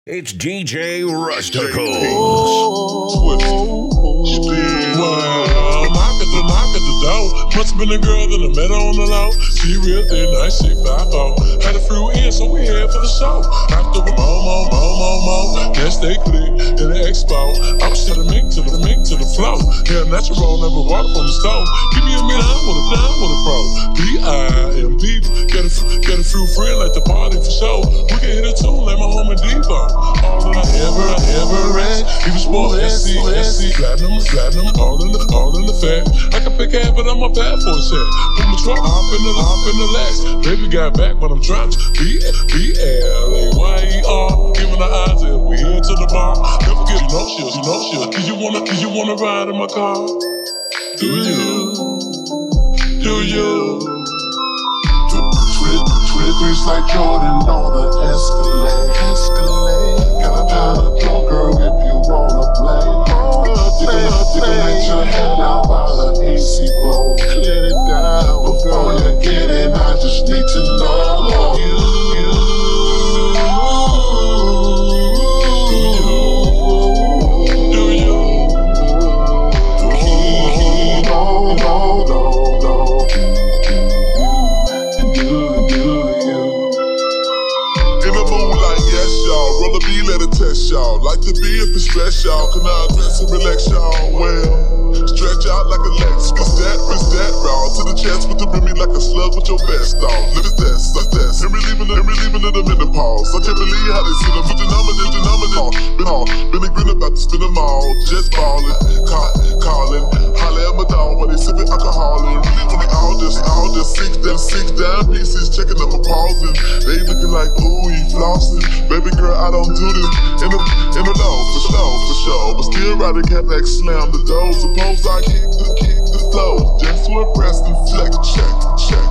It's DJ Rusticles. Well, knock at the door. Must have been a girl that I met on the low. She real thin, nice, she 5'4". Had a few in, so we head for the show. After we mo. Yes, they click in the expo. I'm to the mink, to the flow. Yeah, natural, never water from the stove. Give me a minute, I'm with a pro. B-I-M-P. Get a few friends like the party for show. We can hit a tune like my homie Devo. All that I ever read. Even sport SC, platinum, all in the fact. I can pick half, but I'm a bad for a set. Put my truck hop in the legs. Baby got back, but I'm trying to B-L-A-Y-E-R. Giving the eyes if we head to the bar. Never get you know she'll. Did you wanna ride in my car? Do you? Twitch like Jordan on the Escalade. Got a dollar pro girl if you wanna play. You can let your head out while the AC blow. Clear it down before you get in. I just need to know you. Y'all like to be if it's stress, y'all. Can I dress and relax, y'all? Well, stretch out like a Lex. It's that raw to the chest with the rimmy like a slug with your vest on. Live it's that. And relieving it a minute pause. I can't believe how they sit up with denominator. Been a grin about to spin them all. Just ballin', callin', holla at my dog while they sippin' alcohol. And really when they all just six down pieces, checking up my pausing. They looking like ooh, he flossing. Baby girl, I don't do this. In the low, for sure. But still riding Cadillac, slam the door. Suppose I kick the flow. Just to impress and flex, check.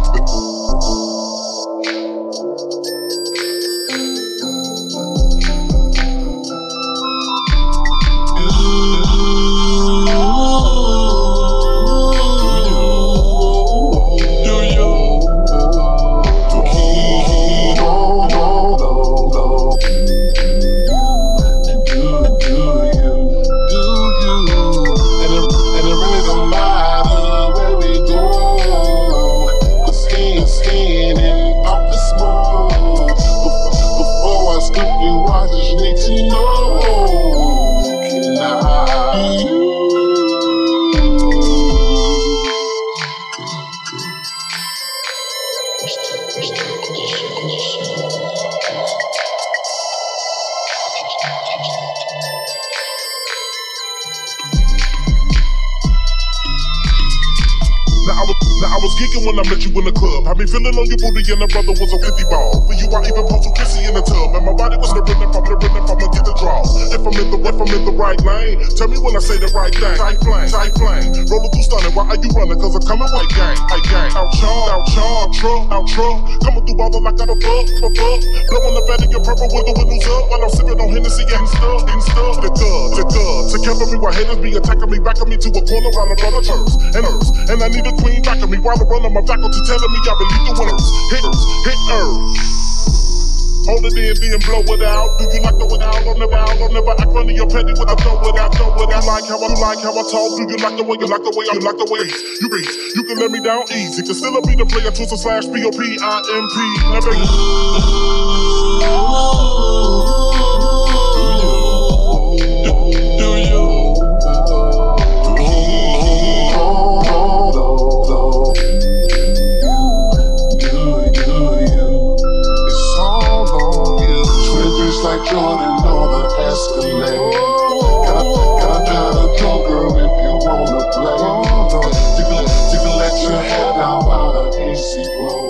When I met you in the club, had me feeling on your booty and the brother was a 50 ball. For you, I even post a kissy in the tub, and my body was the rhythm from the get the draw. If I'm in the right lane, tell me when I say the right thing. Tight flame, rolling through stunning. Why are you running? Cause I'm coming right gang. Out truck, coming through all like I'm a bug. Blowing the bed in your purple with the windows up, while I'm sipping on Hennessy and stuff. The thug, to cover me while haters be attacking me, backing me to a corner while I'm running turfs and herbs. And I need a queen backing me while I'm running my faculty telling me I believe the winners. Hit hold it in, blow it out. Do you like the way I'll never act funny or petty when I throw it out. Like how I talk. Do you like the way you reach? You can let me down easy. Can still be the player twister / POPIMP. Never. Do you? Like Jordan on the Escalade. Got a dollar pro girl if you wanna play. You can let your head down while the AC blows.